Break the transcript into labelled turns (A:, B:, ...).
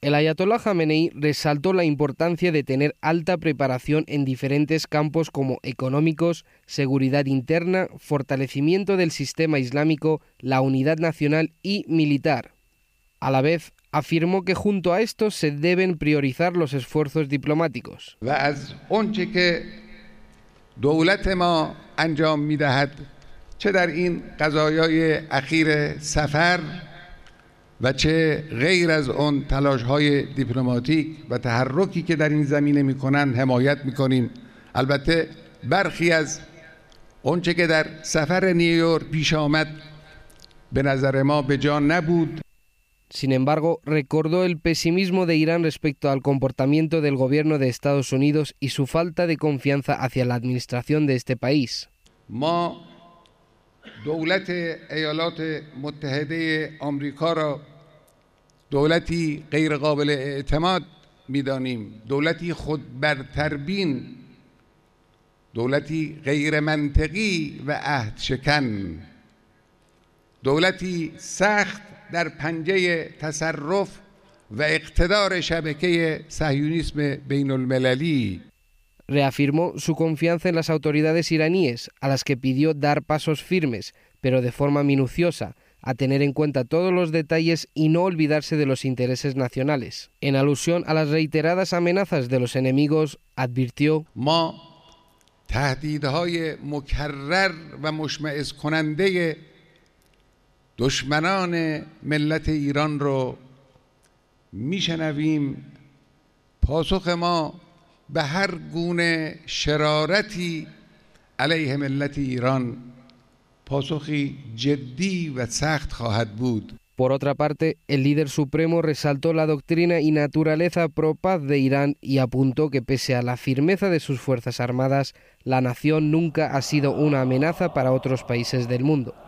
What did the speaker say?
A: El ayatolá Jamenei resaltó la importancia de tener alta preparación en diferentes campos como económicos, seguridad interna, fortalecimiento del sistema islámico, la unidad nacional y militar. A la vez, afirmó que junto a esto se deben priorizar los esfuerzos diplomáticos.
B: چه در این قضایای اخیر سفر و چه غیر از اون تلاش‌های دیپلماتیک و تحرکی که در این زمینه می‌کنند حمایت می‌کنیم. البته برخی از اونچه که در سفر نیویورک پیش آمد به نظر ما به جا نبود.
A: Sin embargo, recordó el pesimismo de Irán respecto al comportamiento del gobierno de Estados Unidos y su falta de confianza hacia la administración de este país.
B: ما دولت ایالات متحده آمریکا را دولتی غیر قابل اعتماد می‌دانیم، دولتی خودبرتربین، دولتی غیر منطقی و عهدشکن، دولتی سخت در پنجه تصرف و اقتدار شبکه صهیونیسم بین المللی.
A: Reafirmó su confianza en las autoridades iraníes, a las que pidió dar pasos firmes, pero de forma minuciosa, a tener en cuenta todos los detalles y no olvidarse de los intereses nacionales. En alusión a las reiteradas amenazas de los enemigos, advirtió:
B: ما تهدیدهای مکرر و مشمئز کننده دشمنان ملت ایران رو میشنویم. پاسخ ما به هر گونه شرارتی علیه ملت ایران پاسخی جدی و سخت خواهد بود.
A: Por otra parte, el líder supremo resaltó la doctrina y naturaleza pro-paz de Irán y apuntó que pese a la firmeza de sus fuerzas armadas, la nación nunca ha sido una amenaza para otros países del mundo.